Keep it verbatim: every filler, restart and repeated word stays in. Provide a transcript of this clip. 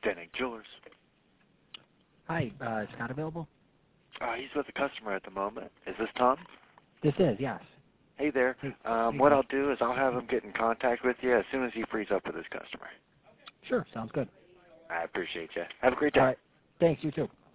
Denning Jewelers. Hi, uh, is Scott available? Uh, he's with a customer at the moment. Is this Tom? This is, yes. Hey there. Hey, Um, hey, what Tom. I'll do is I'll have him get in contact with you as soon as he frees up with his customer. Sure, sounds good. I appreciate you. Have a great All day. right. Thanks, you too.